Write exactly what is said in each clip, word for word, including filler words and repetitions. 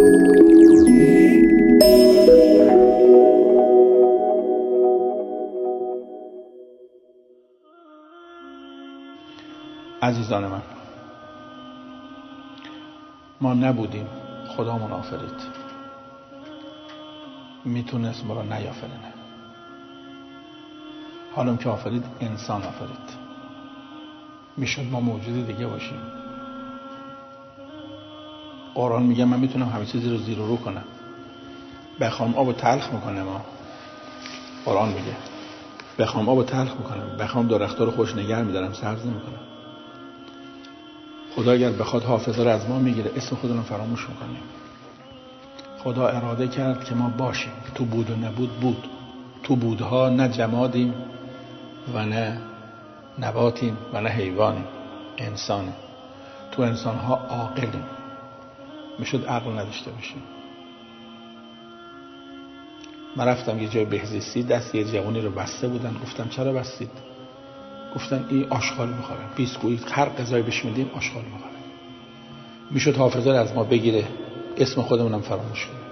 عزیزان من، ما نبودیم، خدامون آفرید. میتونست ما را نیافرینه. حالا که آفرید، انسان آفرید. میشد ما موجود دیگه باشیم. قرآن میگه من میتونم همه چیزی رو زیر و رو کنم. بخوام آب تلخ میکنه. ما قرآن میگه بخوام آب تلخ میکنم، بخوام درخت‌ها رو خوش نگر میدارم، سبز نمیکنم. خدا اگر بخواد حافظه رو از ما میگیره، اسم خودمون فراموش میکنیم. خدا اراده کرد که ما باشیم. تو بود و نبود بود. تو بودها نه جمادیم و نه نباتیم و نه حیوانیم، انسانیم. تو انسانها عاقلیم. میشد عقل نداشته باشیم. من رفتم یه جای بهزیستی، دست یه جوانی رو بسته بودن. گفتم چرا بستید؟ گفتن این آشغال میخوره، بیسکویت، هر غذایی بهش میدیم آشغال میخوره. میشد حافظه رو از ما بگیره، اسم خودمونم فراموش کنه.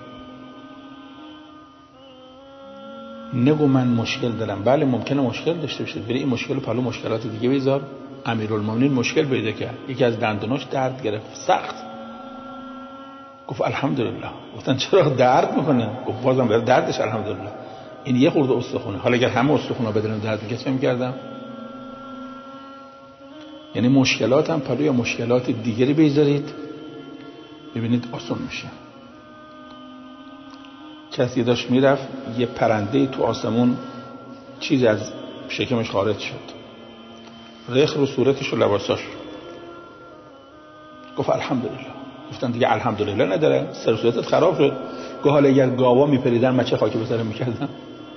نگو من مشکل دارم. بله ممکنه مشکل داشته باشید، ولی این مشکل رو پلو مشکلات دیگه بذار. امیرالمومنین مشکل پیدا کرد، یکی از دندوناش درد گرفت سخت. گفت الحمدلله. گفتن چرا درد میکنه؟ گفت بازم برای دردش الحمدلله. این یه خورده استخونه. حالا اگر همه استخونا بدون درد میکرد چه میکردم؟ یعنی مشکلات هم پلوی مشکلات دیگری بذارید، ببینید آسان میشه. کسی داشت میرفت، یه پرنده تو آسمون چیز از شکمش خارج شد، رخ رو صورتش و لباساش. گفت الحمدلله. گفتن دیگه الحمدلله نداره، سر صورتت خراب شد. گفت حالا اگر گاوا میپریدن من چه خاکی به سرم میکردم؟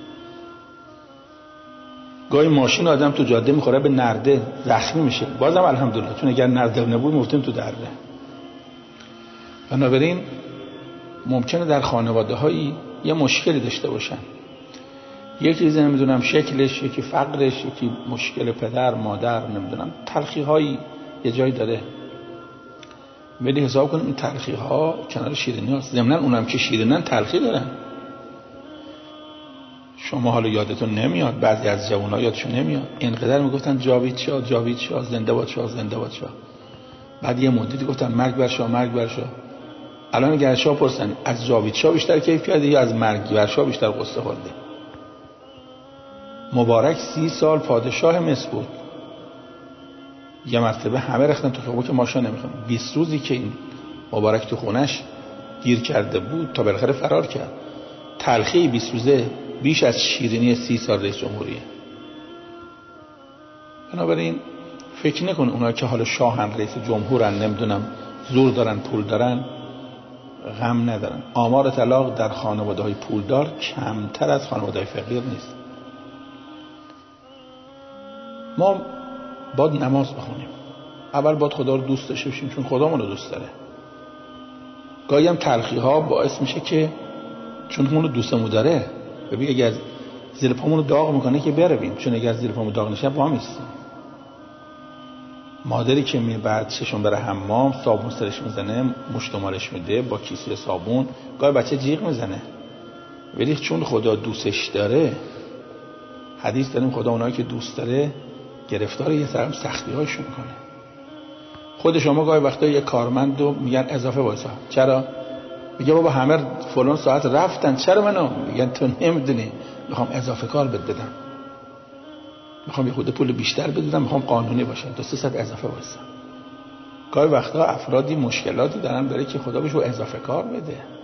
گاهی ماشین آدم تو جاده میخوره به نرده، زخمی میشه، بازم الحمدلله، چون اگر نرده نبود میفتیم تو درده. بنابراین ممکنه در خانواده هایی یه مشکلی داشته باشن، یکی چیزی نمیدونم شکلش، یکی فقرش، یکی مشکل پدر مادر، نمیدونم تلخی هایی یه جایی داره. ولی حساب کنیم این تلخی ها کنار شیرینی هاست. ضمناً اونم که شیرینن تلخی دارن. شما حالا یادتون نمیاد، بعضی از جوان‌ها یادشون نمیاد، اینقدر میگفتن جاوید شاه جاوید شاه، زنده باد شاه زنده باد شاه. بعد یه مدتی گفتن مرگ بر شاه مرگ بر شاه. الان اگر شاه پرسن از جاوید شاه بیشتر کیف کردی یا از مرگ بر شاه بیشتر قصه خوردی؟ مبارک سی سال پادشاه مصر بود. یه مرتبه همه رختن تو خیابون که ماشا نمیخوام. بیست روزی که این مبارک تو خونش گیر کرده بود تا بالاخره فرار کرد. تلخی بیست روزه بیش از شیرینی سی سال رئیس جمهوریه. بنابراین فکر نکن اونا که حالا شاهن رئیس جمهورن نمیدونم زور دارن پول دارن غم ندارن. آمار طلاق در خانواده‌های پولدار کمتر از خانواده‌های فقیر نیست. ما باید نماز بخونیم. اول باید خدا رو دوست داشته باشیم چون خدا منو دوست داره. گاهی هم تلخی ها باعث میشه که چون منو دوستمون داره. ببین اگر زیر پامونو داغ میکنه که برویم، چون اگر زیر پامون داغ نشه با هم نیستیم. مادری که می بعد ششم بره حمام صابون سرش میزنه، مشتمالش میده با کیسه صابون، گاهی بچه جیغ میزنه. ولی چون خدا دوستش داره، حدیث داریم خدا اونایی که دوست داره گرفتار یه سرم سختی هایشون میکنه. خود شما گاهی وقتا یه کارمندو میگن اضافه وایسا. چرا؟ میگه بابا همه فلان ساعت رفتن، چرا منو؟ میگن تو نمیدونی میخوام اضافه کار بد بدم، میخوام یه خود پول بیشتر بدم، میخوام قانونی باشه، تا سه ساعت اضافه وایسا. گاهی وقتا افرادی مشکلاتی دارن داره که خدا بهشون اضافه کار بده.